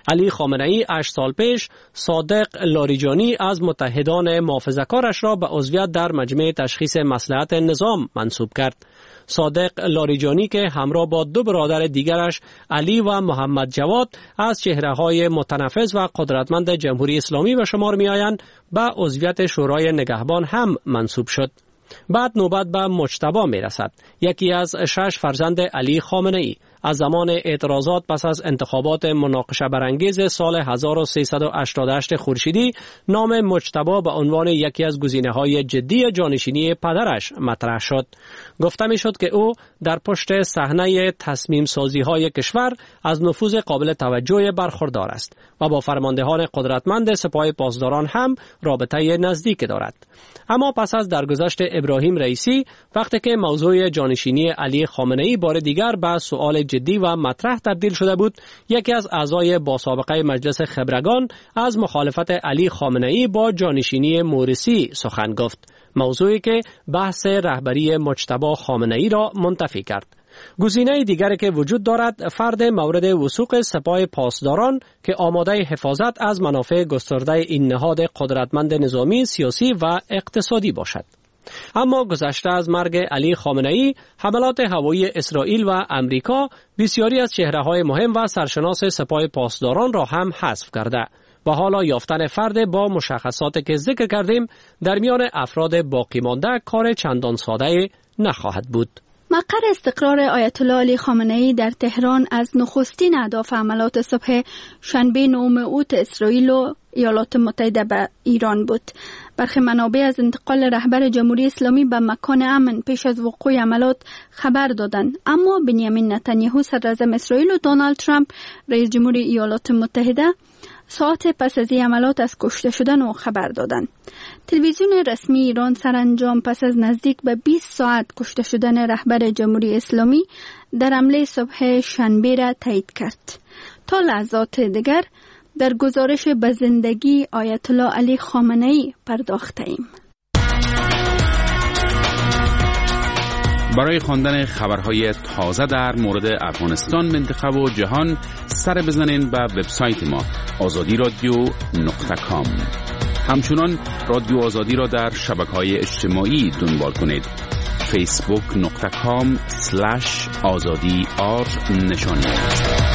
علی خامنه‌ای 8 سال پیش صادق لاریجانی از متحدان محافظه‌کارش را به عضویت در مجمع تشخیص مصلحت نظام منصوب کرد. صادق لاریجانی که همراه با 2 برادر دیگرش علی و محمد جواد از چهره‌های متنفذ و قدرتمند جمهوری اسلامی به شمار می‌آیند، به عضویت شورای نگهبان هم منصوب شد. بعد نوبت به مجتبی میرسد، یکی از 6 فرزند علی خامنه‌ای. از زمان اعتراضات پس از انتخابات مناقشه برانگیز سال 1388 خورشیدی، نام مجتبی به عنوان یکی از گزینه‌های جدی جانشینی پدرش مطرح شد. گفته می‌شد که او در پشت صحنه تصمیم سازی‌های کشور از نفوذ قابل توجه برخوردار است و با فرماندهان قدرتمند سپاه پاسداران هم رابطه نزدیک دارد. اما پس از درگذشت ابراهیم رئیسی، وقتی که موضوع جانشینی علی خامنه‌ای بار دیگر به سؤال جدی و مطرح تبدیل شده بود، یکی از اعضای با سابقه مجلس خبرگان از مخالفت علی خامنه‌ای با جانشینی مورثی سخن گفت، موضوعی که بحث رهبری مجتبی خامنه‌ای را منتفی کرد. گزینه دیگری که وجود دارد فرد مورد وثوق سپاه پاسداران که آماده حفاظت از منافع گسترده این نهاد قدرتمند نظامی، سیاسی و اقتصادی باشد. اما گذشته از مرگ علی خامنه‌ای، حملات هوایی اسرائیل و امریکا بسیاری از چهره‌های مهم و سرشناس سپاه پاسداران را هم حذف کرده و حالا یافتن فرد با مشخصاتی که ذکر کردیم در میان افراد باقی مانده کار چندان ساده نخواهد بود. مقر استقرار آیت الله علی خامنه‌ای در تهران از نخستین اهداف حملات صبح شنبه 9 اوت اسرائیل و ایالات متحده به ایران بود. برخی منابع از انتقال رهبر جمهوری اسلامی به مکان امن پیش از وقوع حملات خبر دادند، اما بنیامین نتانیاهو صدراعظم اسرائیل و دونالد ترامپ رئیس جمهور ایالات متحده ساعت پس از این حملات از کشته شدن او خبر دادند. تلویزیون رسمی ایران سرانجام پس از نزدیک به 20 ساعت کشته شدن رهبر جمهوری اسلامی در حمله صبح شنبه را تایید کرد. تا لحظات دیگر در گزارش به زندگی آیت الله علی خامنه‌ای پرداخته‌ایم. برای خواندن خبرهای تازه در مورد افغانستان، منطقه و جهان سر بزنین به وبسایت ما azadi.radio.com. همچنان رادیو آزادی را در شبکه‌های اجتماعی دنبال کنید. facebook.com/azadi نشان دهید.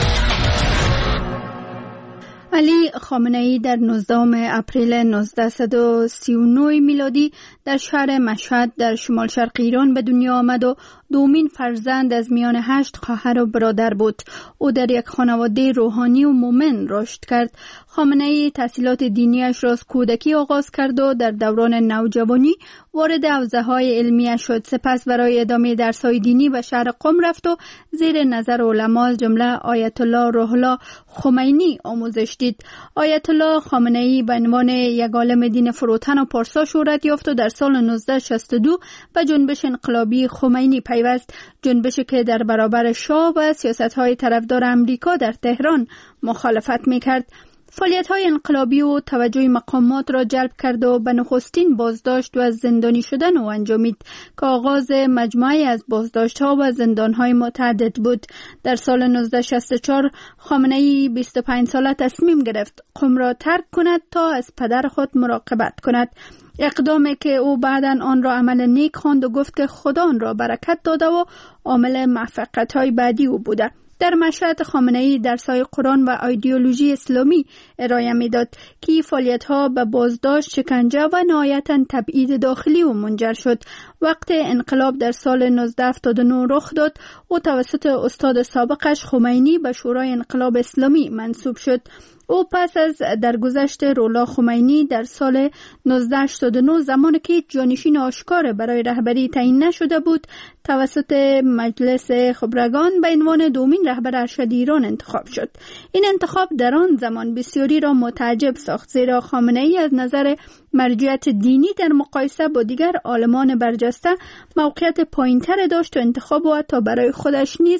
علی خامنه‌ای در 19 اپریل 1939 میلادی در شهر مشهد در شمال شرق ایران به دنیا آمد و دومین فرزند از میان 8 خواهر و برادر بود. او در یک خانواده روحانی و مومن رشد کرد. خامنه‌ای تحصیلات دینیش را از کودکی آغاز کرد و در دوران نوجوانی وارد حوزه‌های علمیه شد. سپس برای ادامه درس‌های دینی به شهر قم رفت و زیر نظر علما از جمله آیت الله روح الله خمینی آموزش دید. آیت الله خامنه‌ای به عنوان یک عالم دین فروتن و پارسا شهرت یافت و در سال 1962 به جنبش انقلابی خمینی پیوست، جنبشی که در برابر شاه و سیاست‌های طرفدار امریکا در تهران مخالفت می‌کرد. فعالیت‌های انقلابی و توجه مقامات را جلب کرد و به نخستین بازداشت و از زندانی شدن او انجامید که آغاز مجموعه از بازداشت‌ها و زندان‌های متعدد بود. در سال 1964 خامنه‌ای 25 ساله تصمیم گرفت قم را ترک کند تا از پدر خود مراقبت کند. اقدامی که او بعداً آن را عمل نیک خواند و گفت که خدا آن را برکت داده و عامل موفقیت‌های بعدی او بوده. در مشهد خامنه‌ای درس‌های قرآن و ایدئولوژی اسلامی ارائه می‌داد که فعالیت‌ها به بازداشت، شکنجه و نهایتاً تبعید داخلی او منجر شد. وقت انقلاب در سال 1979 رخ داد و توسط استاد سابقش خمینی به شورای انقلاب اسلامی منصوب شد. او پس از درگذشت رولا خمینی در سال 1989 زمانی که جانشین آشکار برای رهبری تعیین نشده بود توسط مجلس خبرگان به عنوان دومین رهبر ارشد ایران انتخاب شد. این انتخاب در آن زمان بسیاری را متعجب ساخت، زیرا خامنه‌ای از نظر مرجعیت دینی در مقایسه با دیگر عالمان برجسته موقعیت پایین‌تر داشت و انتخاب او حتی برای خودش نیز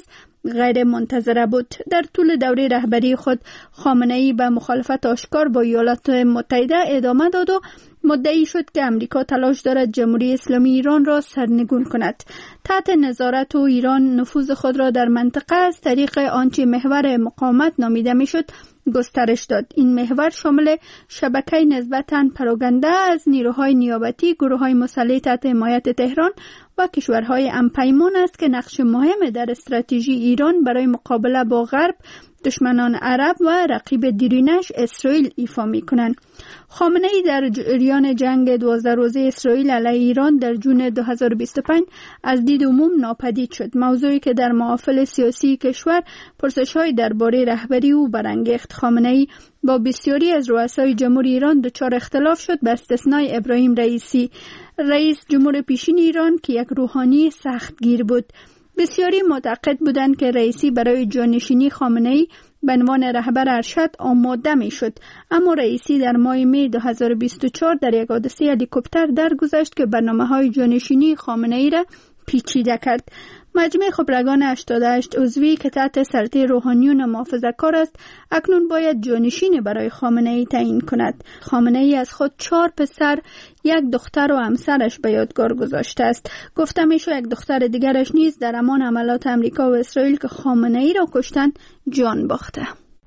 غیر منتظره بود. در طول دوره رهبری خود خامنه‌ای به مخالفت آشکار با ایالات متحده ادامه داد و مدعی شد که امریکا تلاش دارد جمهوری اسلامی ایران را سرنگون کند. تحت نظارت ایران نفوذ خود را در منطقه از طریق آنچه محور مقاومت نامیده میشد گسترش داد. این محور شامل شبکه نسبتاً پراگنده از نیروهای نیابتی، گروه‌های مسلح تحت حمایت تهران و کشورهای همپیمان است که نقش مهم در استراتژی ایران برای مقابله با غرب، دشمنان عرب و رقیب دیرینش اسرائیل ایفا می‌کنند. خامنه‌ای در جریان جنگ 12 روزه اسرائیل علیه ایران در جون 2025 از دید عموم ناپدید شد، موضوعی که در محافل سیاسی کشور پرسش‌های درباره رهبری او برانگیخت. خامنه‌ای با بسیاری از رؤسای جمهوری ایران دچار اختلاف شد، به استثنای ابراهیم رئیسی، رئیس جمهور پیشین ایران که یک روحانی سختگیر بود. بسیاری معتقد بودند که رئیسی برای جانشینی خامنه‌ای به عنوان رهبر ارشد آماده می شد، اما رئیسی در ماه می 2024 در یک حادثه هلیکوپتر درگذشت که برنامه‌های جانشینی خامنه‌ای را پیچیده کرد. مجمع خبرگان 88 عضوی که تحت سلطه روحانیون محافظه‌کار است اکنون باید جانشین برای خامنه‌ای تعیین کند. خامنه‌ای از خود 4 پسر، 1 دختر و همسرش به یادگار گذاشته است. گفته میشه یک دختر دیگرش نیز در همان حملات امریکا و اسرائیل که خامنه‌ای را کشتن جان باخته.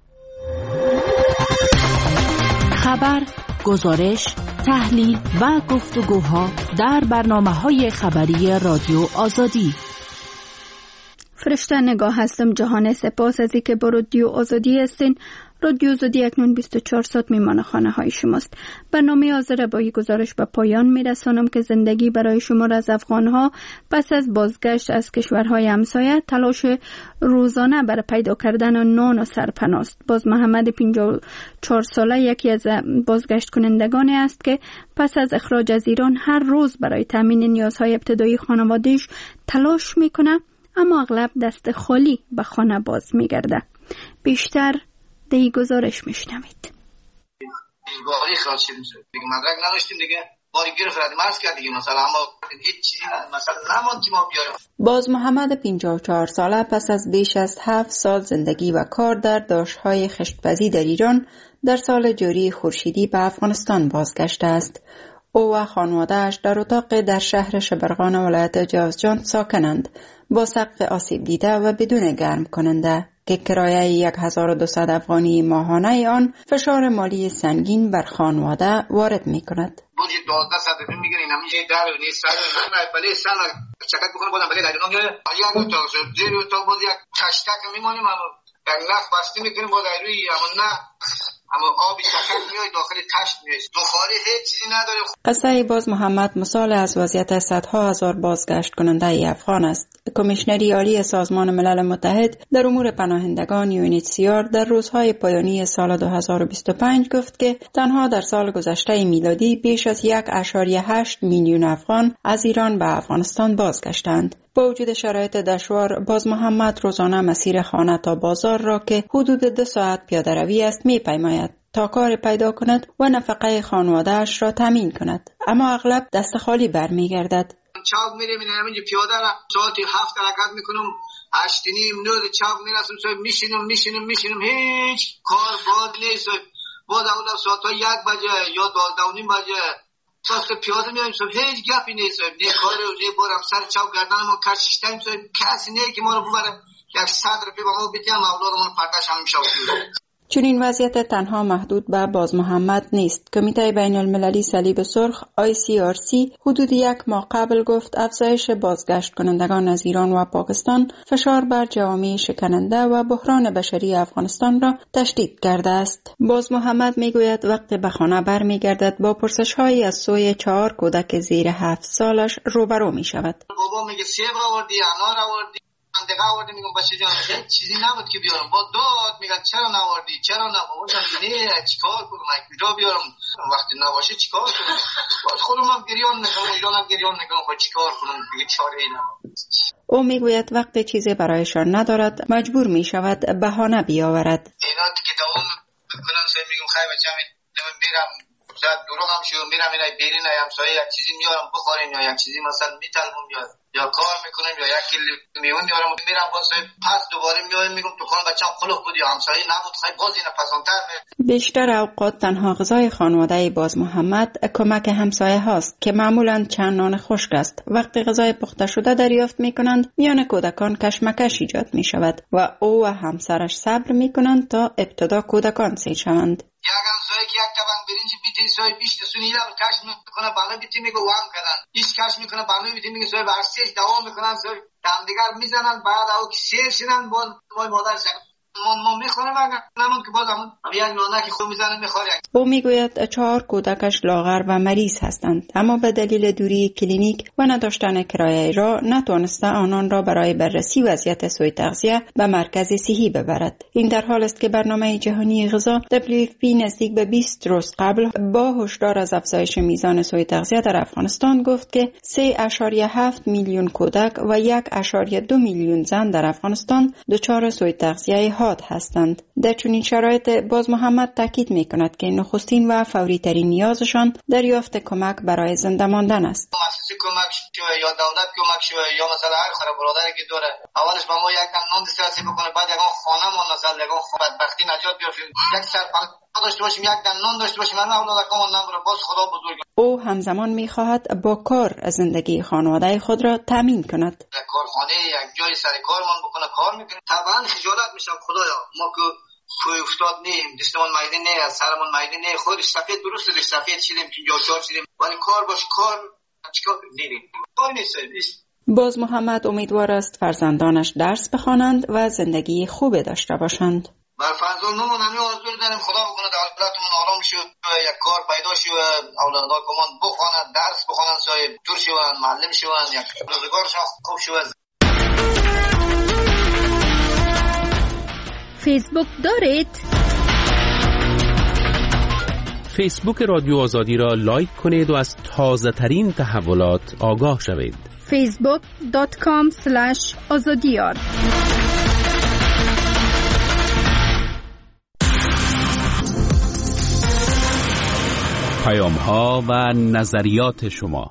خبر، گزارش، تحلیل و گفتگوها در برنامه‌های خبری رادیو آزادی. فرشته نگاه هستم. جهان سپاس از اینکه با رادیو آزادی هستین. رادیو آزادی اکنون 24 ساعت میمان خانه های شماست. برنامه حاضر با یک گزارش به پایان میرسانم که زندگی برای شمار از افغانها پس از بازگشت از کشورهای همسایه تلاش روزانه برای پیدا کردن نان و سرپناه است. باز محمد 54 ساله یکی از بازگشت کنندگانی است که پس از اخراج از ایران هر روز برای تامین نیازهای ابتدایی خانواده‌اش تلاش میکنه، اما اغلب دست خالی به خانه باز میگرده. بیشتر دی گزارش میشنوید. باری خواستیم دیگه مدرک نداشتیم دیگه باری گرفت مارس کرد دیگه مثلا اما هیچ چیزی مثلا نموند که ما بیاریم. باز محمد 54 ساله پس از بیش از 7 سال زندگی و کار در داشت‌های خشت‌پزی در ایران در سال جاری خورشیدی به افغانستان بازگشته است. او و خانواده‌اش در اتاق در شهر شبرغان ولایت جوزجان ساکنند، با سقف آسیب دیده و بدون گرم کننده که کرایه 1200 افغانی ماهانه آن فشار مالی سنگین بر خانواده وارد می کند. بودی 12 ساعت میگیرین همیشه در نیست سر ولی سر چقدر بکنه بودم ولی لازم میگه یا تو زیر تو بود یک تشتک میمونیم یک نخ بسته میکنیم با روی اما نه اما آبی تکک میاد داخل تشت میشه بخاری هیچ چیزی نداره. قصه باز محمد مثال از وضعیت صدها هزار بازگشت کننده افغان است. کمیشنری عالی سازمان ملل متحد در امور پناهندگان UNHCR در روزهای پایانی سال 2025 گفت که تنها در سال گذشته میلادی بیش از 1.8 میلیون افغان از ایران به افغانستان بازگشتند. با وجود شرایط دشوار، باز محمد روزانه مسیر خانه تا بازار را که حدود 2 ساعت پیاده روی است می‌پیماید تا کار پیدا کند و نفقه خانواده‌اش را تامین کند، اما اغلب دست خالی برمیگردد. چاق میرم اینجا پیاده را ساعتی 7 حرکت میکنم 8:30 9 چاق میرسم میشینم هیچ کار باد نیست. باز اول ساعت 1 بجه یا 12:30 بجه ساعت پیاده میام صبح هیچ گپی نیست. نه کار نه برم سر چاق گردنمو کشیدم صبح کسی نه که ما رو ببره یک صدر پی با ما بیتیم اولادمون پرتش هم میشه. چون این وضعیت تنها محدود به باز محمد نیست. کمیته بین المللی صلیب سرخ ICRC حدود 1 ماه قبل گفت افزایش بازگشت کنندگان از ایران و پاکستان فشار بر جوامع شکننده و بحران بشری افغانستان را تشدید کرده است. باز محمد میگوید وقتی به خانه برمیگردد با پرسش‌هایی از سوی 4 کودک زیر 7 سالش روبرو می شود. بابا میگه سیب آوردی، انار آوردی، اندقه آوردی. میگم بچه جان هیچ چیزی نبود که بیارم. با داد میگن چرا نواردی چرا نبودم نه چیکار کنم کجا بیارم وقتی نباشه چیکار کنم. باز خودم هم گریان میکنم ایرانم گریان میکنم خب چیکار کنم دیگه چاره ای نبود. او میگوید وقتی چیزی برایشان ندارد مجبور میشود بهانه بیاورد. اینا که دوام میکنن سر میگم خیر بچه‌م میرم شاید دروغ هم شو میرم اینای بیرین همسایه یک چیزی میارم بخوریم یا یک چیزی مثلا میطلبم یا کار میکنیم یا یک کیلو میون میارم میرم باز پس دوباره میایم میگم دکان بچه‌م خلق بود یا همسایه نبود خیلی باز اینا پسانتر بیشتر اوقات تنها غذای خانواده باز محمد کمک همسایه هاست که معمولاً چند نان خشک است. وقتی غذای پخته شده دریافت میکنند میان کودکان کشمکش ایجاد میشود و او و همسرش صبر میکنند تا ابتدا کودکان سیر شوند. یک همسایه که یک طبق برنج بیتی سوی بیشت سونی ایلا کش میکنه بالا بیتی میگه وام کردن ایش کش میکنه بالا بیتی میگه سوی برسیش دوام میکنن سوی همدیگر میزنن بعد او که سیر شدن باز وای مادر شد من میخورم اگر نمون که باز همون یک نانه که خوب میزنه میخوره. او میگوید 4 کودکش لاغر و مریض هستند اما به دلیل دوری کلینیک و نداشتن کرایه را نتوانسته آنان را برای بررسی وضعیت سوء تغذیه به مرکز صحی ببرد. این در حال است که برنامه جهانی غذا WFP نزدیک به 20 روز قبل با هشدار از افزایش میزان سوء تغذیه در افغانستان گفت که 3.7 میلیون کودک و 1.2 میلیون زن در افغانستان دچار سوء تغذیه حاد هستند. در چنین شرایط باز محمد تاکید می‌کند که نخستین و فوری ترین نیازشان دریافت کمک برای زنده ماندن است. مؤسسه کمک شوه یا دولت کمک شوه یا مثلا هر خراب برادری که داره اولش با ما یک نان دسترسی بکنه بعد یکان خانه ما نزل یکان بدبختی نجات بیافیم یک سرپناه داشته باشیم یک نان داشته باشیم من اولادکان نمره باز خدا بزرگ. او همزمان می‌خواهد با کار زندگی خانواده خود را تامین کند. یک کارخانه یک جای سر کارمان بکنه کار میکنه طبعا خجالت میشم خدایا ما که توی افتاد نیم دستمون مایده نه از سرمون مایده نه خودش سفید درست داشت سفید شدیم 54 شدیم ولی کار باش کار چیکار کنیم کار نیست. باز محمد امیدوار است فرزندانش درس بخوانند و زندگی خوب داشته باشند. بر فرزندانمون همین آرزو داریم خدا بکنه دولتمون آرام شد یک کار پیدا شد اولادکمان بخوانند درس بخوانند صاحب دور شوند معلم شوند یک روزگارشان خوب شود. فیسبوک دارید؟ فیسبوک رادیو آزادی را لایک کنید و از تازه ترین تحولات آگاه شوید. facebook.com/azadiyar پیام‌ها و نظریات شما.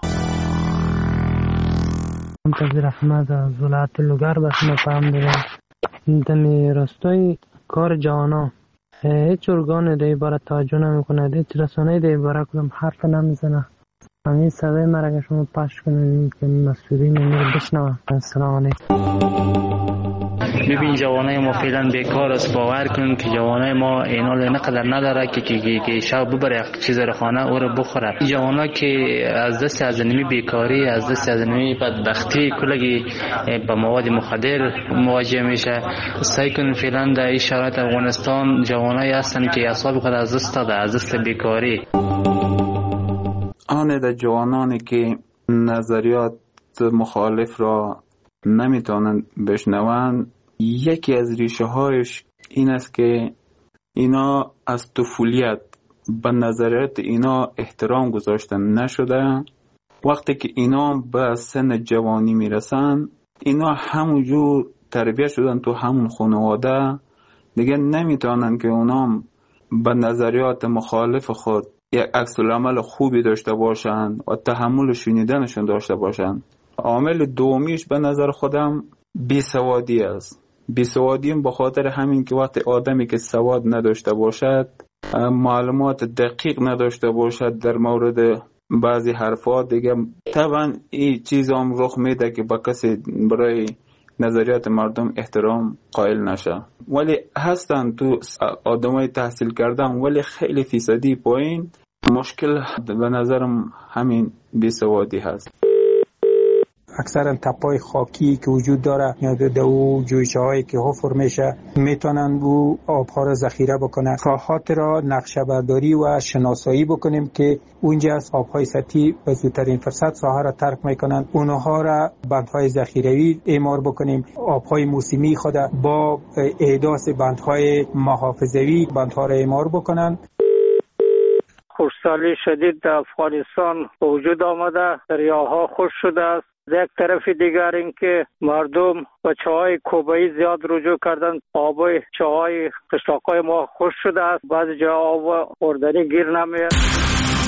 منتظر احمد از ولایت لوگر به شما پیام دارم. دمی راستای کار جوانا هیچ ارگان دی باره توجه نمیکنه هیچ رسانه دی باره کدام حرف نمیزنه. همین صدای مرا که شما پخش کنید که مسئولین رو بشنوه. السلام علیکم. ببین جوانای ما فعلا بیکار است. باور کن که جوانای ما اینال نقدر نداره که شب ببره چیز رو خانه او رو بخوره. جوانا که از دست از نمی بیکاری از دست از نمی بدبختی کلگی با مواد مخدر مواجه میشه. سعی کن فعلا در این شرایط افغانستان جوانای هستن که اعصاب خود از دست داده از دست بیکاری. آن در جوانانی که نظریات مخالف را نمیتونن بشنوند یکی از ریشه هایش این است که اینا از طفولیت به نظریات اینا احترام گذاشتن نشده. وقتی که اینا به سن جوانی میرسن اینا همونجور تربیت شدن تو همون خانواده دیگه نمیتونن که اونا به نظریات مخالف خود یک عکس العمل خوبی داشته باشن و تحمل شنیدنشون داشته باشن. عامل دومیش به نظر خودم بیسوادی است. بیسوادی به خاطر همین که وقتی آدمی که سواد نداشته باشد معلومات دقیق نداشته باشد در مورد بعضی حرفات دیگه طبعا این چیز هم رخ میده که با کسی برای نظریات مردم احترام قائل نشه. ولی هستن تو آدمای تحصیل کردن ولی خیلی فیصدی پایین. مشکل به نظرم همین بیسوادی هست. اکثرا تپای خاکی که وجود داره یا دو جویچه هایی که حفر میشه میتونن او آبها را ذخیره بکنن. راهات را نقشه برداری و شناسایی بکنیم که اونجا از آبهای سطحی به زودترین فرصت ساحه را ترک میکنن. اونها را بندهای ذخیروی اعمار بکنیم. آبهای موسمی خود با احداث بندهای محافظوی بندها را اعمار بکنن. خشکسالی شدید در افغانستان وجود آمده. دریاها خشک شده است. یک طرف دیگر این که مردم و چاهای کوبایی زیاد رجوع کردن. آبای چاهای قشلاقای ما خشک شده است. بعضی جا آب خوردنی گیر نمیاد.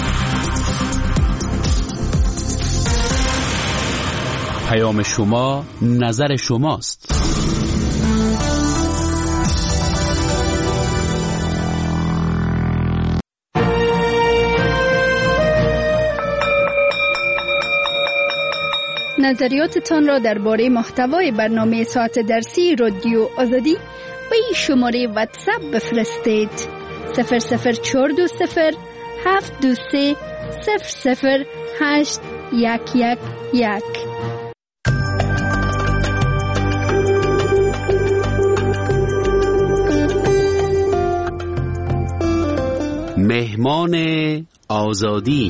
پیام شما نظر شماست. نظریاتتان را درباره محتوای برنامه ساعت درسی رادیو آزادی به این شماره واتساپ بفرستید. 00420 723 00811. مهمان آزادی.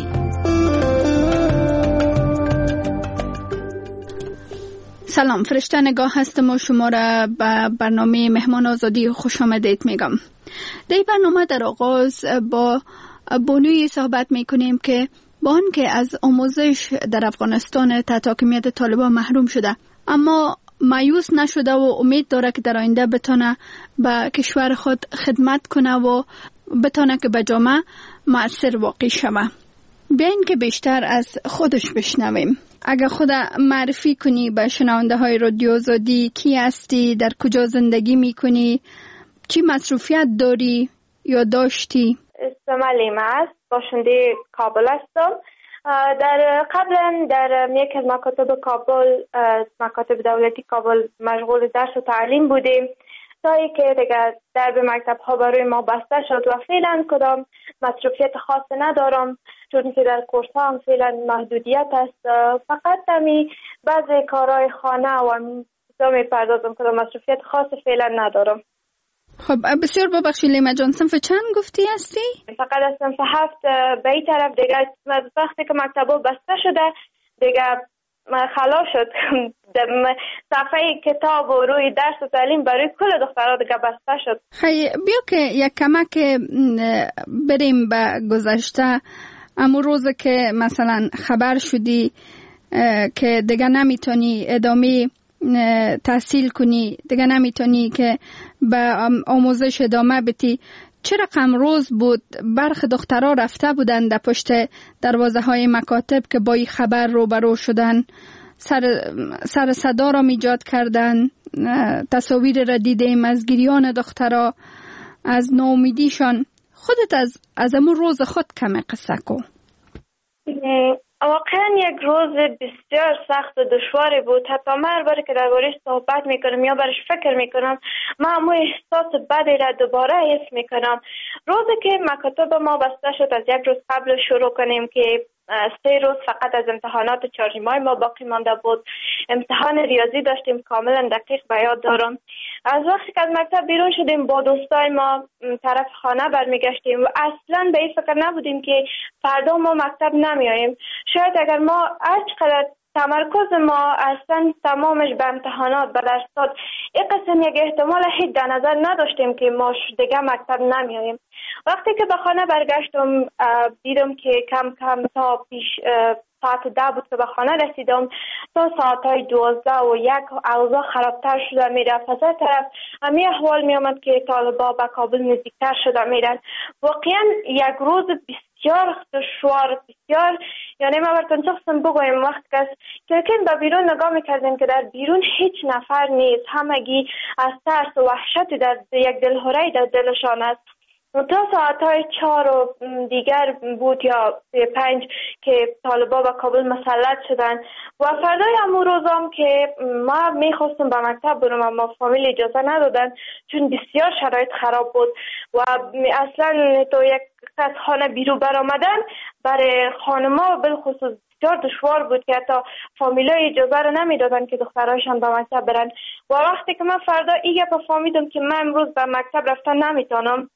سلام، فرشته نگاه هستم و شما را به برنامه مهمان آزادی خوش آمدید میگم. در این برنامه در آغاز با بانوی صحبت میکنیم که با آنکه از آموزش در افغانستان تحت حاکمیت طالبان محروم شده، اما مایوس نشده و امید داره که در آینده بتونه به کشور خود خدمت کنه و بتونه که به جامعه مؤثر واقع شوه. بیاین که بیشتر از خودش بشنویم. اگر خود معرفی کنی به شنونده های رادیو آزادی، کی هستی، در کجا زندگی میکنی، چی مصروفیت داری یا داشتی؟ اسمم علیمه است، باشنده کابل هستم. قبلا در یک از مکاتب کابل، مکاتب دولتی کابل مشغول درس و تعلیم بودیم تا اینکه دیگر درب مکتب ها برای ما بسته شد و فعلا کدام مصروفیت خاص ندارم، چون که در کورس ها هم فعلا محدودیت است. فقط همی بعضی کارهای خانه و می پردازم، کدام مصروفیت خاص فعلا ندارم. خب بسیار ببخشید لیما جان، صنف چند گفتی هستی؟ فقط از صنف 7 به این طرف. دیگه وقتی که مکتبا بسته شده دیگه خلاص شد. صفحه کتاب و روی درس و تعلیم برای کل دخترها دیگه بسته شد. خیلی بیا که یک کمک بریم به گذشته. اما روز که مثلا خبر شدی که دیگه نمیتونی ادامه تحصیل کنی، دیگه نمیتونی که به آموزش ادامه بدی، چه رقم روز بود برخی دخترها رفته بودن در پشت دروازه های مکاتب که با این خبر روبرو شدن، سر صدا را ایجاد کردن، تصاویر را دیدیم از گریان دخترها، از ناامیدیشان. خودت از امون روز خود کمی قصه کن. واقعا یک روز بسیار سخت و دشواری بود. حتی من هر باری که درباره‌اش صحبت میکنم یا برش فکر میکنم، من همون احساس بدی را دوباره حس میکنم. روزی که مکاتب ما بسته شد، از یک روز قبل شروع کنیم که 3 روز فقط از امتحانات 4 ماه ما باقی مانده بود. امتحان ریاضی داشتیم، کاملا دقیق به یاد دارم. از وقتی که از مکتب بیرون شدیم با دوستای ما طرف خانه برمیگشتیم و اصلا به این فکر نبودیم که فردا ما مکتب نمیاییم. شاید اگر ما هرچقدر تمرکز ما اصلا تمامش به امتحانات به درسات، این قسم یک احتمال هیچ در نظر نداشتیم که ما دیگه مکتب نمیاییم. وقتی که به خانه برگشتم دیدم که کم کم تا پیش ساعت 10 بود که به خانه رسیدم تا ساعتهای 12 و 1 اوضاع خرابتر شده میرفت. از طرف همی احوال میامد که طالبا به کابل نزدیکتر شده میرن. واقعا یک روز بسیار دشوار، بسیار، یعنی ما براتون شخصا بگویم وقتی که به بیرون نگاه میکردیم که در بیرون هیچ نفر نیست، همگی از ترس و وحشت در یک دلهوره در دلشان است. تا ساعتهای 4 و دیگر بود یا 5 که طالبا به کابل مسلط شدن و فردای همون روزام که ما میخواستم به مکتب برم اما فامیل اجازه ندادن چون بسیار شرایط خراب بود و اصلا تو یک از خانه بیرون برآمدن برای خانما بالخصوص بسیار دشوار بود که حتی فامیلای اجازه رو نمیدادن که دخترایشان به مکتب برن. و وقتی که من فردا این گپ فهمیدم که من امروز به مکتب رفتن نمیتونم،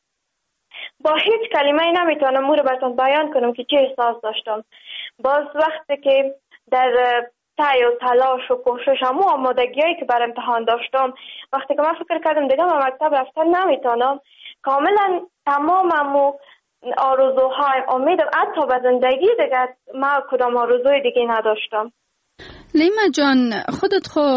با هیچ کلمه‌ای نمیتونم او رو براتون بیان کنم که چه احساس داشتم. باز وقتی که در سعی و تلاش و کوشش همون آمادگی‌هایی که بر امتحان داشتم، وقتی که من فکر کردم دیگه به مکتب رفتن نمیتونم، کاملا تمام آرزوهای امیدم حتی به زندگی دیگه من کدام آرزوی دیگه نداشتم. لیما جان، خودت خو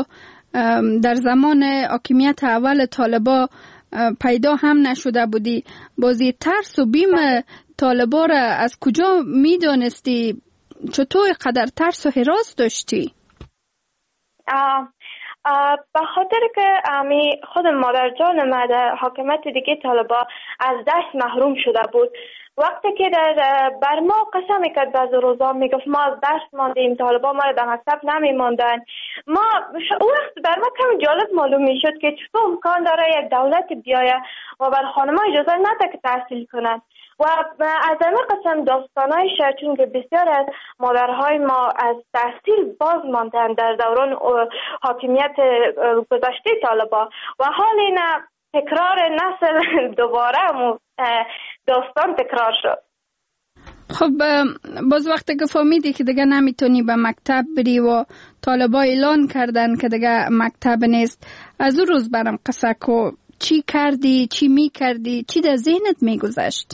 در زمان حاکمیت اول طالبا پیدا هم نشده بودی، بازی ترس و بیم طالبا را از کجا میدانستی؟ چطور قدر ترس و هراس داشتی؟ به خاطر که خود مادر جان ما در حاکمیت دیگه طالبا از دست محروم شده بود. وقتی که بر ما قسم میکرد بعض روزا میگفت ما از درس ماندیم، طالبا ما در مکتب نمیماندن. وقت بر ما کم جالب معلوم میشد که چطور امکان داره یک دولت بیایه و بر خانم اجازه نده که تحصیل کنند. و از همه قسم داستانای شد، چون که بسیار از مادرهای ما از تحصیل باز ماندن در دوران حاکمیت گذشته طالبا و حال این تکرار نسل دوباره داستان تکرار شد. خب باز وقتی که فهمیدی که دیگه نمیتونی به مکتب بری و طالبا اعلان کردن که دیگه مکتب نیست، از اون روز برام قصه کو، چی کردی، چی میکردی، چی در ذهنت میگذشت؟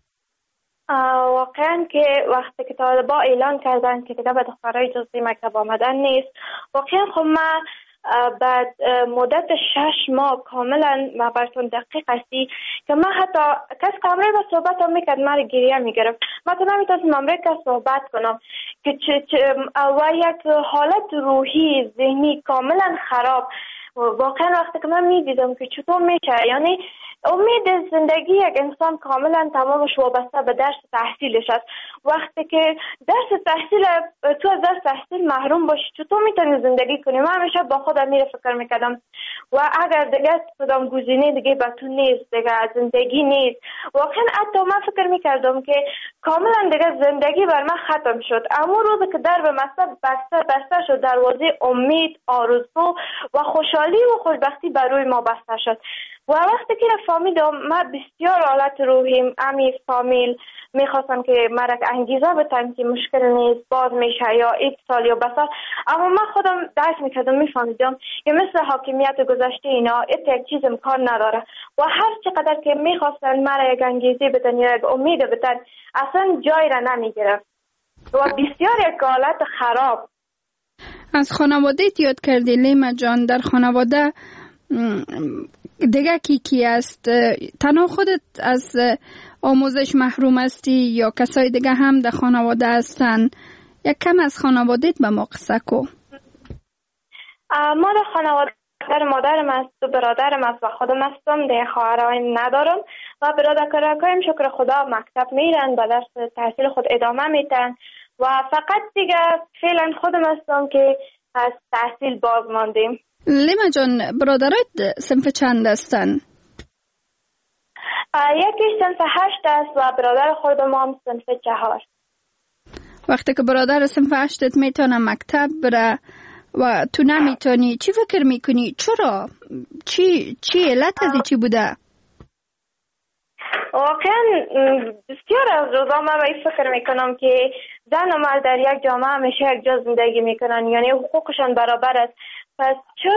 واقعا که وقتی که طالبا اعلان کردن که دیگه به دخترای جزئی مکتب آمدن نیست، واقعا خب من بعد مدت 6 ماه کاملا ما براتون دقیق هستی که من حتی کس کامره با صحبت هم میکرد من گریه میگرفت. من تو نمیتونستم امره که صحبت کنم که و یک حالت روحی ذهنی کاملا خراب. واقعا وقتی که من میدیدم که چطور میشه، یعنی امید زندگی یک انسان کاملا تمامش وابسته به درس تحصیلش است. وقتی که تو از درس تحصیل محروم باشی چطور میتونی زندگی کنی؟ من همیشه با خودم میره فکر میکردم و اگر دیگه کدام گزینه دیگه به تو نیست، دیگه زندگی نیست. واقعا حتی من فکر میکردم که کاملا دیگه زندگی بر من ختم شد. اما روزی که در به مکتب بسته شد، دروازه امید، آرزو و خوشحالی و خوشبختی بر روی ما بسته شد. و وقتی که فهمیدم من بسیار حالت روحیم فامیل میخواستم که مرا انگیزه بتن که مشکل نیست، باز میشه یا یک سال یا بسار. اما من خودم درک میکردم، میفهمیدم که مثل حاکمیت گذشته اینا یک چیز امکان نداره و هر چقدر که میخواستن مرا یک انگیزه بدن یا یک امید بدن اصلا جای را نمیگرفت و بسیار یک حالت خراب. از خانواده یاد کردی لیما جان، در خانواده دیگه کی است؟ تنها خودت از آموزش محروم هستی یا کسای دیگه هم در خانواده هستن؟ یک کم از خانوادهت به ما قصه کو. ما در خانواده مادرم است و برادرم است و خودم هستم، دیگه خواهرای ندارم و برادرکایم شکر خدا مکتب میرن، به درس تحصیل خود ادامه میتن و فقط دیگه فعلا خودم هستم که از تحصیل باز ماندیم. لیما جان، برادرات صنف چند هستن؟ یکی صنف 8 است و برادر خودم هم صنف 4. وقتی که برادر صنف 8 میتونه مکتب بره و تو نمیتونی، چی فکر میکنی؟ چرا؟ چی علت از چی بوده؟ واقعا بسیار از روزا من به این فکر میکنم که زن و مرد در یک جامعه همیشه یک جا زندگی میکنن، یعنی حقوقشان برابر است. پس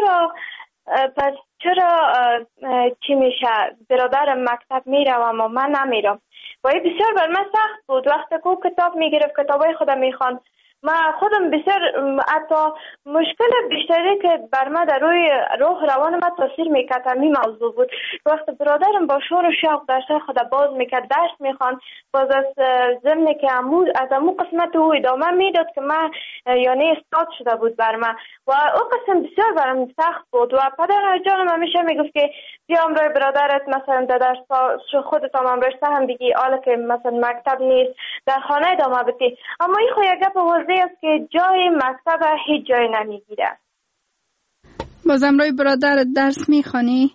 چرا چی میشه برادر مکتب میره و اما من نمیرم؟ و این بسیار بر من سخت بود. وقتی که کتاب میگرفت، کتابای خودم میخوان، من خودم بسیار حتی مشکل بیشتری که بر من در روی روح روان من تاثیر میکرد همین موضوع بود. وقتی برادرم با شور و شوق درس خود باز میکرد، درس میخوان، باز از ضمن که از امو قسمت او ادامه میداد که من یعنی استاد شده بود بر من و او قسم بسیار برام سخت بود. و پدر جانم همیشه میگفت که بیا امروی برادرت مثلا در درس خودت هم امروی هم بگی، حالا که مثلا مکتب نیست در خانه ادامه بدی. اما این خود یک گپ واضح است که جای مکتب هیچ جای نمیگیره. باز امروی برادرت درس میخوانی؟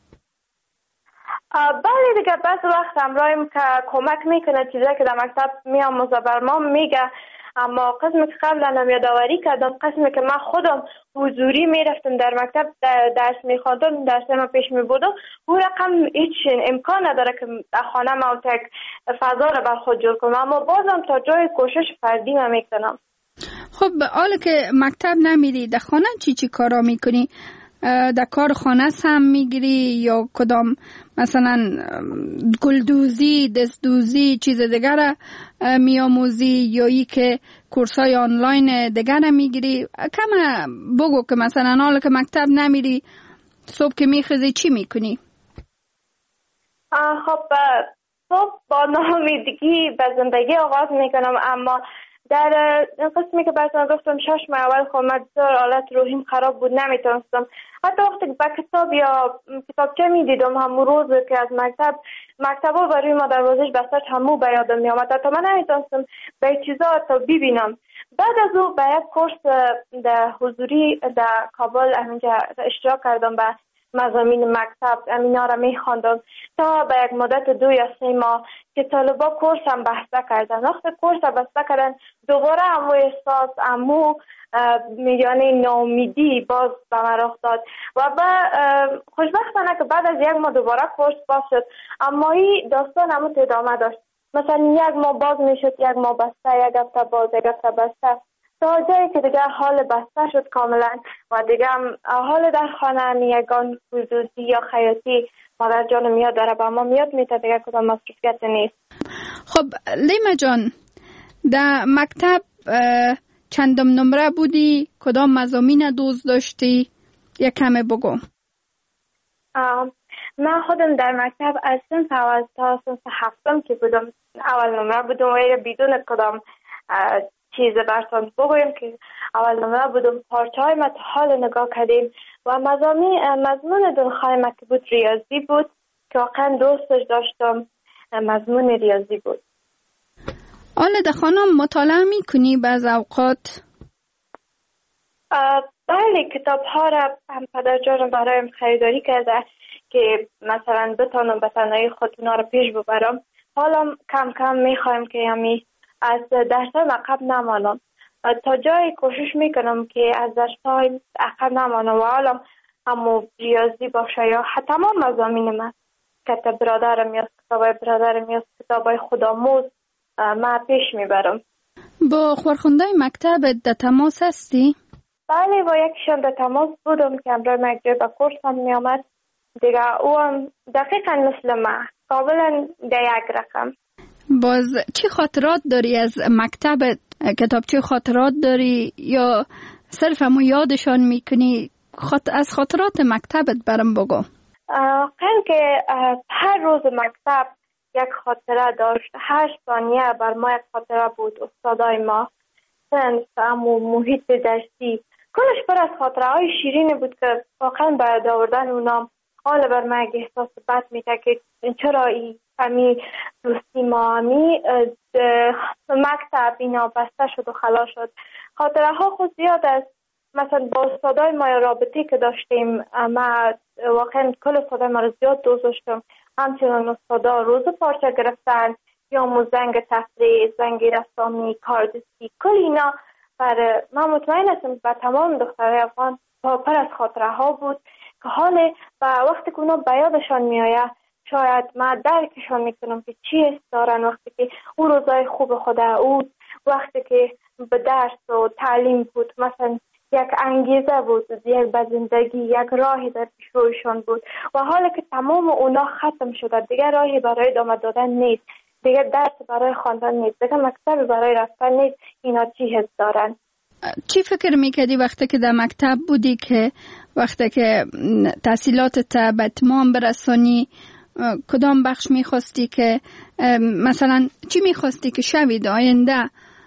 بله دیگه، بعض وقت امرویم که کمک میکنه چیزایی که در مکتب میاموزه بر ما میگه. اما قسمی که قبلا هم یادآوری کردم، قسمی که من خودم حضوری میرفتم در مکتب درس میخواندم، درس ما پیش میبودم، اون رقم هیچ امکان نداره که در خانه ما یک فضا رو بر خود جور کنم. اما بازم تا جای کوشش فردی من میکنم. خب حالا که مکتب نمیری، در خانه چی کارا میکنی؟ در کار خانه هم میگیری یا کدام مثلا گلدوزی، دستدوزی، چیز دیگر میاموزی یا ای که کورسای آنلاین دیگر میگیری؟ کم بگو که مثلا حالا که مکتب نمیری صبح که میخیزی چی میکنی؟ خب صبح با ناامیدگی به زندگی آغاز میکنم، اما در قسمی که براتون گفتم 6 ماه اول خب من بسیار حالت روحیم خراب بود، نمیتونستم حتی وقتی با کتاب یا کتابچه میدیدم همون روز که از مکتبا برای ما دروازش بستر همو به یادم میامد، حتی من نمیتونستم به چیزا حتی ببینم. بعد از او به یک کورس در حضوری در کابل همینجا اشتراک کردم به مضامین مکتب، امینا را میخواندم تا به یک مدت 2 یا 3 ماه که طالبا کورس هم بسته کردن. وقتی کورس هم بسته کردن دوباره همو احساس یعنی ناامیدی باز به من رخ داد و خوشبختانه که بعد از 1 ماه دوباره کورس باز شد، اما این داستان همو ادامه داشت. مثلا 1 ماه باز میشد، 1 ماه بسته، 1 هفته باز، 1 هفته بسته، تا جایی که دیگه حال بسته شد کاملا و دیگه حال در خانه یگان خصوصی یا خیاطی مادر جان میاد داره با ما میاد میته، دیگه کدام مصروفیت نیست. خب لیما جان، در مکتب چندم نمره بودی؟ کدام مضامین دوست داشتی؟ یک کمه بگو. من خودم در مکتب از صنف اول تا صنف 7 که بودم اول نمره بودم و بدون کدام چیز براتون بگویم که اول نمره بودم. پارچه های ما حال نگاه کردیم و مضمون دلخواه ما که بود ریاضی بود که واقعا دوستش داشتم، مضمون ریاضی بود. آلده خانم مطالعه میکنی بعض اوقات؟ بله، کتاب ها را هم پدر جانم برایم خریداری کرده که مثلا بتانم به تنهایی خودنا را پیش ببرم. حالا کم کم میخوایم که همی از درسای عقب نمانم، تا جایی کوشش میکنم که از درسای عقب نمانم و حالا همو ریاضی باشه یا تمام مضامین من که برادرم یا کتابای برادرم یا کتابای خودآموز من پیش میبرم. با خورخوندای مکتب در تماس هستی؟ بله، با یکیشان در تماس بودم که امروز مجبور به کورس هم میامد دیگه. او هم دقیقا مثل من قابلا در یک رقم. باز چی خاطرات داری از مکتبت؟ کتابچه خاطرات داری یا صرف همو یادشان میکنی؟ از خاطرات مکتبت برام بگو. خیلی که هر روز مکتب یک خاطره داشت، 8 ثانیه بر ما یک خاطره بود. استادای ما سنف همو محیط درسی کلش پر از خاطره های شیرینی بود که واقعا باید آوردن اونام حال بر من احساس بد میده که چرا همی دوستی ما همی مکتب اینا بسته شد و خلاص شد. خاطره ها خود زیاد است. مثلا با استادای ما رابطه که داشتیم، ما واقعا کل استادای ما رو زیاد دوست داشتم. همچنان استادا روز پارچه گرفتن یا زنگ تفریح، زنگ رسامی، کاردستی، کل اینا بر من مطمئن هستم و تمام دخترای افغان پر از خاطره ها بود که حال و وقتی که اونا به یادشان میآید شاید من درکشان میکنم که چی حس دارن وقتی که اون روزای خوب خود بود، وقتی که به درس و تعلیم بود، مثلا یک انگیزه بود، یک به زندگی، یک راهی در پیشرویشان بود و حالا که تمام اونا ختم شده دیگه راهی برای ادامه دادن نیست، دیگه درس برای خواندن نیست، دیگه مکتب برای رفتن نیست. اینا چی حس دارن؟ چی فکر میکردی وقتی که در مکتب بودی که وقتی که تحصیلاتت به اتمام برسانی؟ کدام بخش میخواستی که مثلا چی میخواستی که شوی در آینده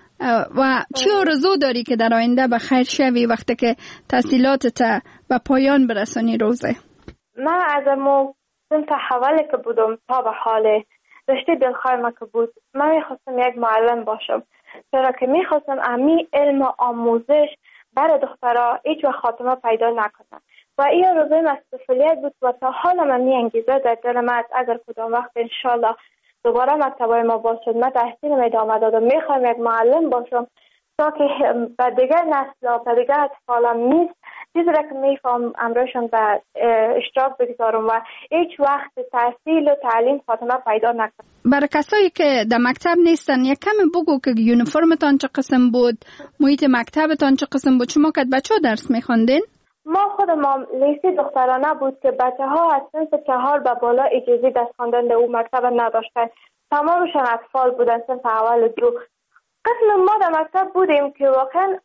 و چی آرزو داری که در آینده به خیر شوی وقتی که تحصیلاتت به پایان برسانی روزه؟ من از امو صنف اولی که بودم تا به حال رشته دلخواه ما که بود، من میخواستم یک معلم باشم، چرا که میخواستم امی علم آموزش برای دخترها هیچ وقت خاتمه پیدا نکنم و این آرزوی مسئولیت بود و تا حالا من انگیزه در دل من اگر کدام وقت انشالله دوباره مکتبای ما باز شد من تحصیل ادامه دادم، میخوایم یک معلم باشم تا که به دیگر نسل و دیگر اطفالم نیست چیزی را که میفهم امروشم به اشتراک بگذارم و هیچ وقت تحصیل و تعلیم خاتمه پیدا نکنم. برای کسایی که در مکتب نیستن یک کم بگو که یونیفرمتان چه قسم بود، محیط مکتبتان چه قسم بود، شما که بچه ها درس میخواندین؟ ما خودم لیستی دخترانه بود که بچه ها از صنف 4 به بالا اجازه دست خواندن در اون مکتب نداشتن، تمامشان اطفال بودن صنف اول 2. قسم ما در مکتب بودیم که واقعا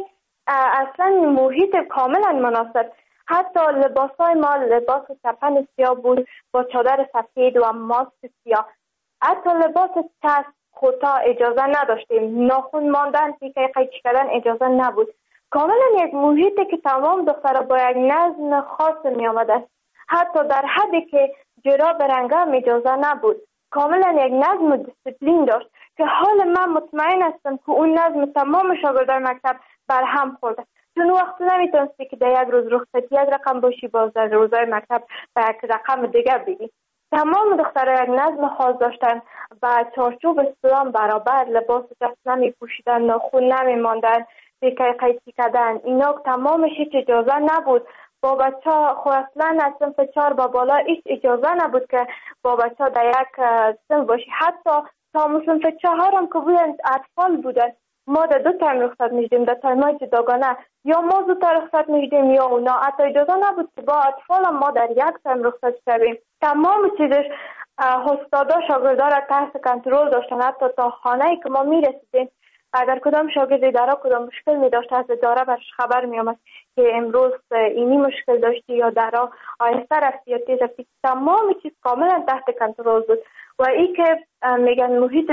اصلا محیط کاملا مناسب، حتی لباسای ما لباس سپن سیاه بود با چادر سفید و ماسک سیاه، حتی لباس چسب خودتا اجازه نداشتیم، ناخن ماندن، تیکه قیچی کردن اجازه نبود. کاملا یک محیطی که تمام دخترها با یک نظم خاص می آمده. حتی در حدی که جرا برنگم اجازه نبود. کاملا یک نظم و دیسپلین داشت که حال من مطمئن هستم که اون نظم تمام شاگردان مکتب برهم خورده. چون وقت نمیتونستی که در یک روز رخصتی یک رقم باشی، باز در روزهای مکتب به یک رقم دیگه بگی. تمام دخترها یک نظم خاص داشتن و چارچوب اسلام برابر، لباس جفت نمی پوشیدن، ناخن نمی ماندن، دیگه قیچی کردن، اینا تمامش هیچ اجازه نبود. با بچه ها خو اصلا از صنف 4 با بالا هیچ اجازه نبود که با بچه ها در یک صنف باشی. حتی تا صنف 4 هم که بودن اطفال بودن، ما در 2 تایم رخصت میشدیم، در تایم‌های جداگانه، یا ما زودتر رخصت میشدیم یا اونا. حتی اجازه نبود که با اطفال هم ما در یک تایم رخصت شویم. تمام چیزش استادا شاگردا را تحت کنترل داشتن. حتی تا خانه‌ای که ما میرسیدیم، اگر کدام شاگرد اداره کدام مشکل می داشت، از اداره برش خبر می آمد که امروز اینی مشکل داشتی یا درا آهسته رفتی یا تیز رفتی. تمام چیز کاملا تحت کنترل بود. و این که میگن محیط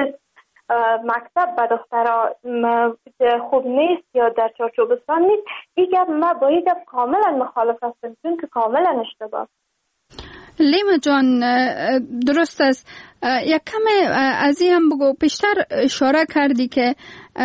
مکتب به دخترها خوب نیست یا در چارچوبستان نیست، این گپ ما با این گپ کاملا مخالف هستم، چون که کاملا اشتباه. لیما جان درست است. یک کم از این هم بگو. پیشتر اشاره کردی که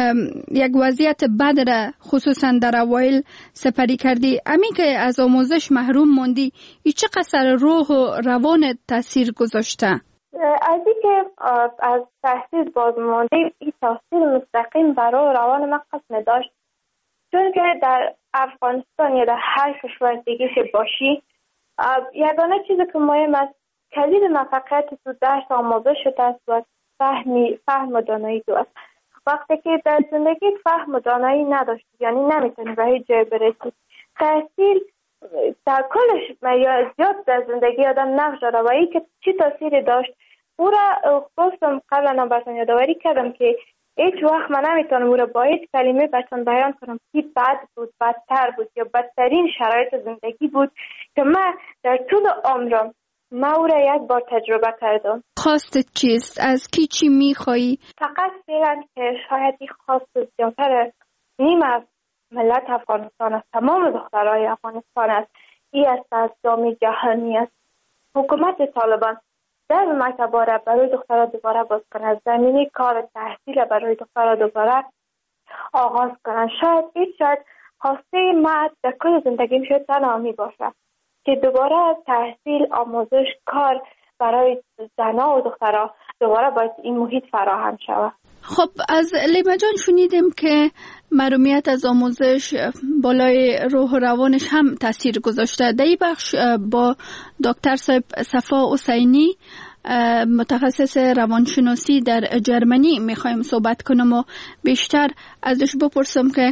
یک وضعیت بد را خصوصا در اوایل سپری کردی. امی که از آموزش محروم موندی، این چه قصر روح و روان تاثیر گذاشته؟ از این که از تحصیل باز مانده، این تاثیر مستقیم برای روان من قسم داشت. چون که در افغانستان یا در هر کشور دیگه باشی، یگانه چیزی که مهم است کلید موفقیت تو درس آموزش است و فهم و دانایی تو است. وقتی که در زندگی فهم و دانایی نداشتی، یعنی نمیتونی به هیچ جای برسی. تحصیل در کلش یا زیاد در زندگی آدم نقش داره و این که چی تاثیری داشت، او را گفتم قبلا براتون یادآوری کردم که هیچ وقت من نمیتونم او را با هیچ کلمه براتون بیان کنم که بد بود، بدتر بود یا بدترین شرایط زندگی بود که من در طول عمرم ما او را یک بار تجربه کردم. خواست چیست؟ از کی چی میخوایی؟ فقط فعلا که شاید این خواست زیادتر نیم از ملت افغانستان است، تمام دخترای افغانستان است، این است از جامعه جهانی است. حکومت طالبان در مکتبا را برای دخترها دوباره باز کنند، زمینه کار تحصیل برای دخترها دوباره آغاز کنند. شاید خواسته ما در کل زندگیم شاید تنها می باشد که دوباره تحصیل، آموزش، کار برای زنها و دخترها دوباره باید این محیط فراهم شود. خب از لیما جان شنیدیم که محرومیت از آموزش بالای روح و روانش هم تاثیر گذاشته. در این بخش با دکتر صاحب صفا حسینی متخصص روانشناسی در جرمنی میخوایم صحبت کنم و بیشتر ازش بپرسم که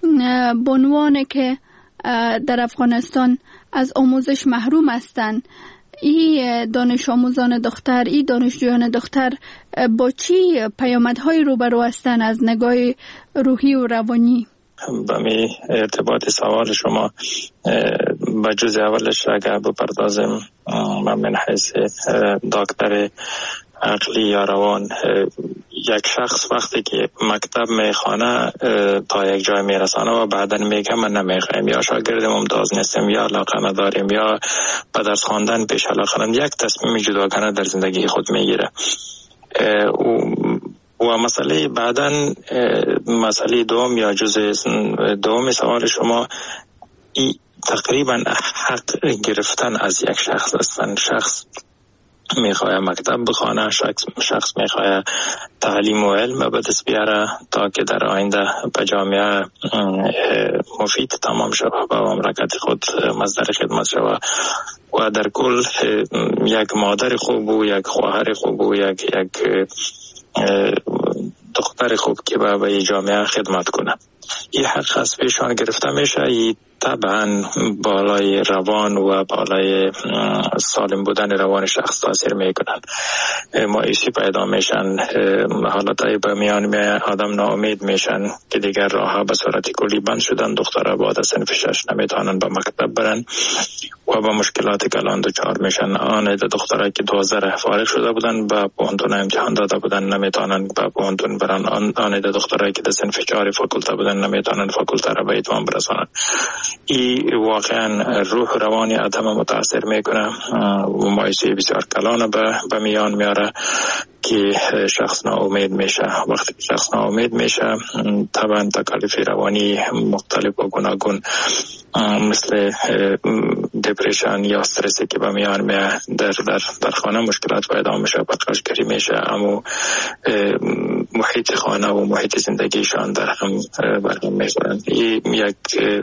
بنوانه که در افغانستان از آموزش محروم هستند، این دانش آموزان دختر، این دانشجویان دختر با چی پیامدهای روبرو هستند از نگاه روحی و روانی؟ به می ارتباط سوال شما به جز اولش اگر بپردازم، من من حیث دکتر عقلی یا روان، یک شخص وقتی که مکتب میخوانه تا یک جای میرسانه و بعدا میگه من نمیخوایم یا شاگرد ممتاز نیستم یا علاقه نداریم یا به درس خواندن پیش علاقه نداریم، یک تصمیم جداگانه در زندگی خود میگیره. و مسئله بعدا مسئله دوم یا جزء دوم سوال شما، تقریبا حق گرفتن از یک شخص هستن. شخص میخواه مکتب بخوانه، شخص میخواه تعلیم و علم به دست بیاره تا که در آینده به جامعه مفید تمام شود و مملکت خود مصدر خدمت شود و در کل یک مادر خوب و یک خواهر خوب و یک دختر خوب که به جامعه خدمت کنه. این حق از پیشان گرفته میشه. این طبعا بالای روان و بالای سالم بودن روان شخص تاثیر میکنن. مایوسی پیدا میشن، حالتهای به میان می آدم ناامید میشن که دیگر راه به صورت کلی بند شدن. دخترها بعد از صنف 6 نمیتونن به مکتب برن و و با مشکلات کلان دچار میشن. آن دخترایی که 12 فارغ شده بودن به پوهنتون امتحان داده بودن نمیتونن به پوهنتون برن. آن دخترایی که در صنف 4 فاکولته بودن نمیتونن فاکولته را به اتمام برسانن. این واقعا روح روانی آدم متاثر میکنه و مایوسی بسیار کلان به میان میاره که شخص ناامید میشه. وقتی شخص ناامید میشه طبعا تکالیف روانی مختلف و گوناگون مثل دپرشن یا استرسی که به میان میاد در خانه مشکلات پیدا میشه، پرخاشگری میشه، اما محیط خانه و محیط زندگیشان در هم برهم میخورن. این یک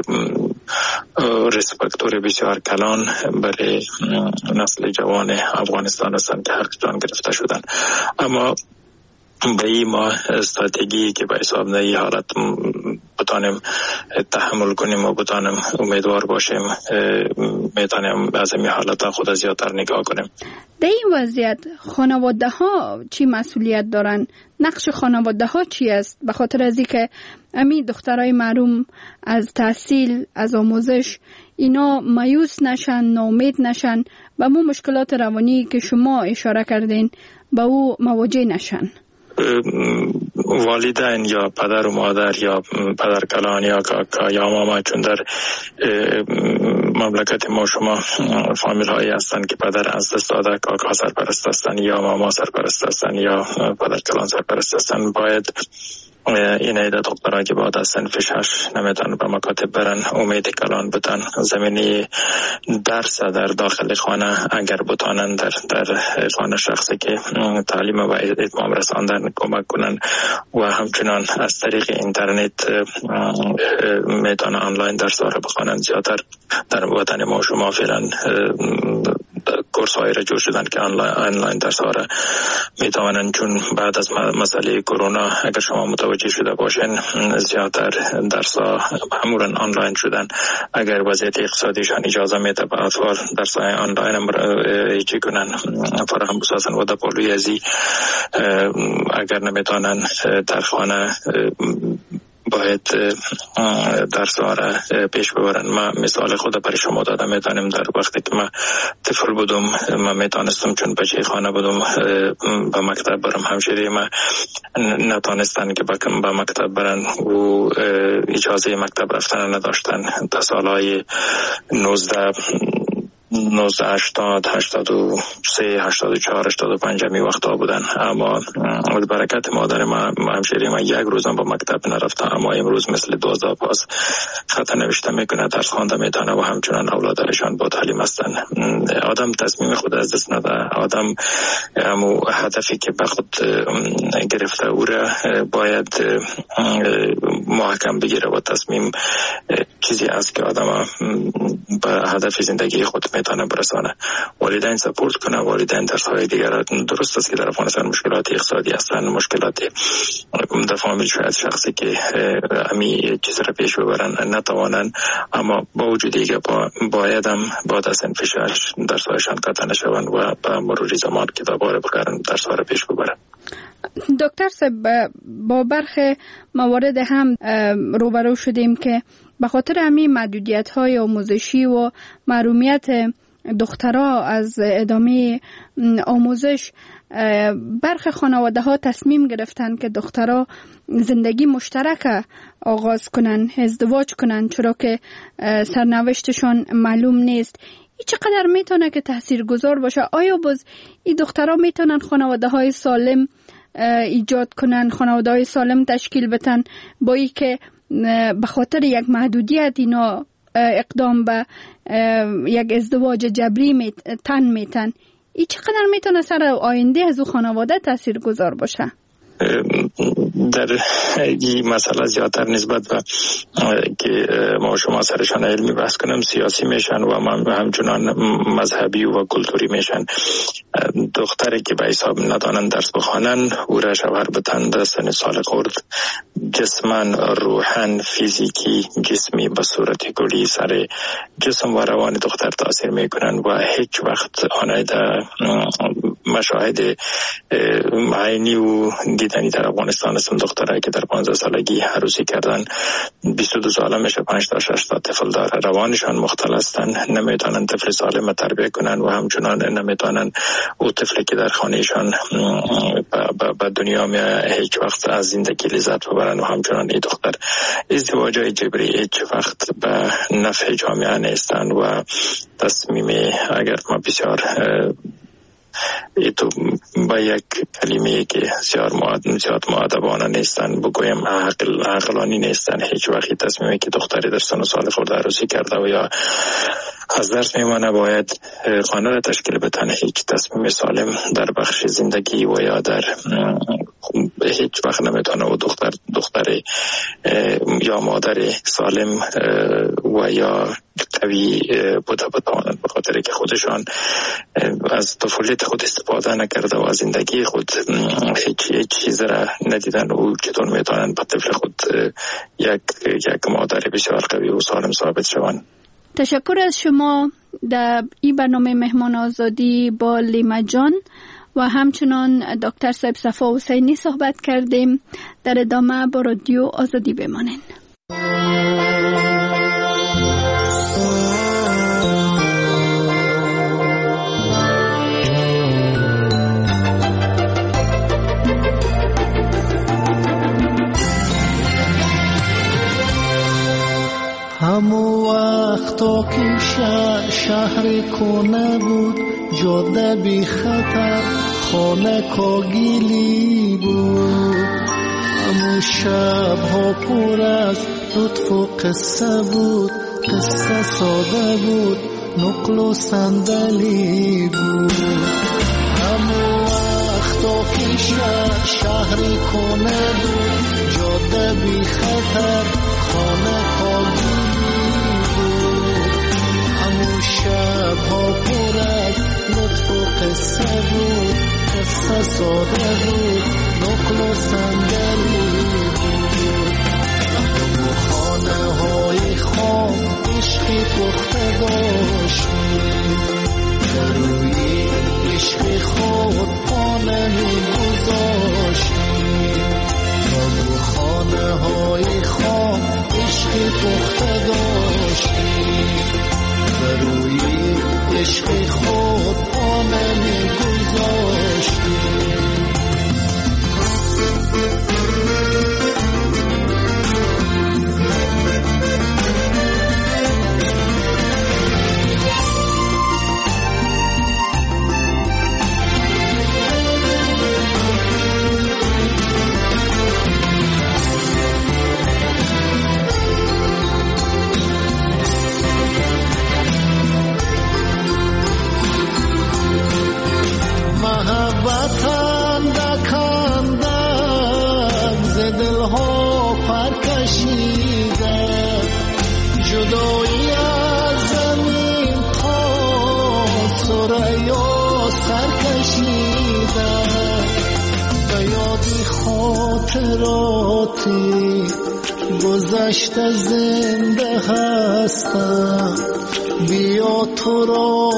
ریسپکتور بسیار کلان برای نسل جوان افغانستان هستند که حقشان گرفته شدن. اما به این ما استراتژی که به حساب نه حالت بتانیم تحمل کنیم و بتانیم امیدوار باشیم میتونیم از این حالت خود زیادتر نگاه کنیم. در این وضعیت خانواده ها چی مسئولیت دارن؟ نقش خانواده ها چی است؟ به خاطر از اینکه امی دخترای محروم از تحصیل، از آموزش اینا مایوس نشن، ناامید نشن، به مو مشکلات روانی که شما اشاره کردین به او مواجه نشن. والدین یا پدر و مادر یا پدر کلان یا کاکا یا ماما، چون در مملکت ما شما فامیل هایی هستند که پدر از دست داده کاکا سرپرست هستند یا ماما سرپرست هستند یا پدر کلان سرپرست هستند، باید این عده دخترها که بعد از صنف 6 نمیتونن به مکاتب برن امید کلان بتن زمینی درس در داخل خانه اگر بتانن در خانه شخصی که تعلیم و اتمام رساندن کمک کنن و همچنان از طریق اینترنت میتونن آنلاین درس ها را بخوانن. زیادتر در وطن ما شما فعلا کورس هایی را جور شدن که آنلاین درس ها را میتوانن، چون بعد از مسئله کرونا اگر شما متوجه شده باشین زیادتر درس ها همون آنلاین شدن. اگر وضعیت اقتصادیشان اجازه میده به اطفال درس های آنلاین هم چی کنن فراهم بسازن و در پالوی ازی اگر نمیتونن در خانه باید درس ها را پیش ببرن. من مثال خود برای شما دادم. میتونم در وقتی که من طفل بودم من میتونستم چون بچه خانه بودم به مکتب برم. همشیری من نتونستن که به مکتب برن و اجازه مکتب رفتن نداشتن. تا سالهای 1980 83 84 85 می وقتا بودن. اما برکت مادر من همشیری من یک روزم به مکتب نرفتم، اما امروز مثل 12 پاس خط نوشته میکنه، درس خوانده میتونه و همچنان اولادشان با تعلیم هستن. آدم تصمیم خود از دست نده. آدم همو هدفی که به خود گرفته او را باید محکم بگیره و تصمیم چیزی است که آدم به هدف زندگی خود میتونه برسانه. والدین سپورت کنه، والدین درس‌های دیگر. درست است که در افغانستان مشکلات اقتصادی هستند، مشکلات در فامیل شاید شخصی که امی چیز را پیش ببرن نتوانند، اما با وجودی که باید هم بعد از صنف 6 درس‌هایشان قطع نشوند و به مرور زمان که دوباره بکارن درس‌ها را پیش ببرن. دکتر صاحب، با برخی موارد هم روبرو شدیم که به خاطر همین محدودیت‌های آموزشی و محرومیت دخترها از ادامه آموزش برخی خانواده ها تصمیم گرفتن که دخترها زندگی مشترک آغاز کنن، ازدواج کنن، چرا که سرنوشتشان معلوم نیست. این چقدر میتونه که تاثیرگذار باشه؟ آیا باز این دخترها میتونن خانواده های سالم ایجاد کنن، خانواده های سالم تشکیل بدن، با ای که به خاطر یک محدودیت اینا اقدام به یک ازدواج جبری میتن؟ این چقدر میتونه سر آینده از او خانواده تأثیر گذار باشه؟ در این مسئله زیادتر نسبت به که ما شما سرشان علمی بحث کنم سیاسی میشن و همچنان مذهبی و کلتوری میشن. دختری که به حساب ندانن درس بخوانن او را شوهر بتن در سن سال خورد جسمن، روحن، فیزیکی، جسمی به صورت کلی سر جسم و روان دختر تاثیر میکنن و هیچ وقت آنها مشاهد عینی و دیدنی در افغانستان است. دختره که در 15 سالگی عروسی کردن، 22 ساله میشه، 5 تا 6 تا طفل داره، روانشان مختل هستن، نمیتونن طفل سالم تربیت کنن و همچنان نمیتونن او طفلی که در خانهشان به دنیا میاد هیچ وقت از زندگی لذت ببرن و همچنان این دختر ازدواج‌های جبری هیچ وقت به نفع جامعه نیستن و تصمیم اگر ما بسیار تو با یک کلمه که زیاد مؤدبانه نیستن بگویم عقلانی نیستن، هیچ وقت تصمیمی که دختری در سن و سال خورده عروسی کرده و یا از درس میمانه باید خانه را تشکیل بتن، هیچ تصمیم سالم در بخش زندگی و یا در هیچ وقت نمیتونه و دختر یا مادر سالم و یا قوی بتوانند، به خاطر که خودشان از طفولیت خود استفاده نکرده و از زندگی خود هیچ چیز را ندیدن و چطور میتونن به طفل خود یک مادر بسیار قوی و سالم ثابت شوند. تشکر از شما. در این برنامه مهمان آزادی با لیما جان و همچنان دکتر صاحب صفا حسینی صحبت کردیم. در ادامه با رادیو آزادی بمانید. همو وقتا که شهر کنه بود، جاده بی خطر، خانه کاگیلی بود. همو شبها پر از لطف و قصه بود، قصه ساده بود، نقل و صندلی بود. همو وقتا که شهر کنه بود، جاده بی خطر، خانه کاگیلی بود. همو شبها پر از لطف و قصه بود، قصه ساده بود، نقل و صندلی بود. همو خانه های خام عشقی پخته داشتیم، در روی عشق خود پا نمی‌گذاشتیم. همو خانه های خام عشقی پخته داشتیم، در روی عشق خود پا نمی‌گذاشتیم. جدایی از زمین تا ثریا سر کشیده، به یادی خاطراتی گذشته زنده هستم. بیا تو را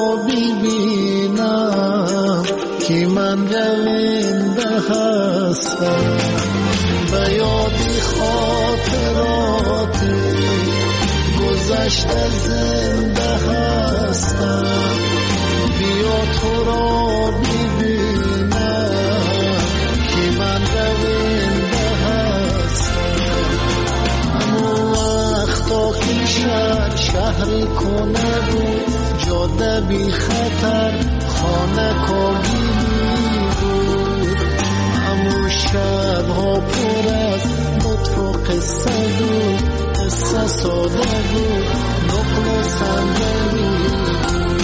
ببینم که من رونده هستم. به یادی خاطراتی گذشته زنده هستم. بیا تو را ببینم که من رونده هستم. همو وقتا که شهر کنه بود، جاده بی خطر، خانه کاگیلی بود. همو شبها پر از لطف و قصه بود، قصه ساده بود، نقل و صندلی بود.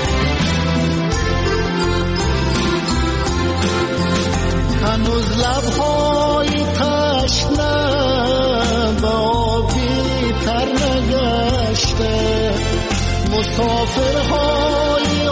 هنوز لب مسافرهای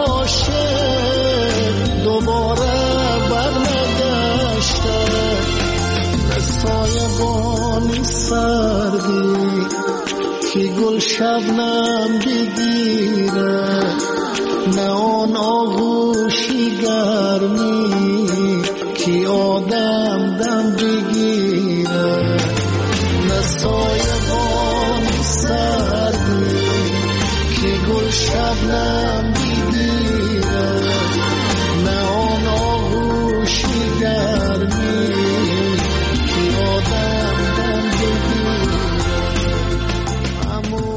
عاشق دوباره برنگشته، به سایبانی سردی که گل شبنم بگیره، نه آن آغوشی گرمی که آدم دم بگیره، نه سایبانی سردی که گل شبنم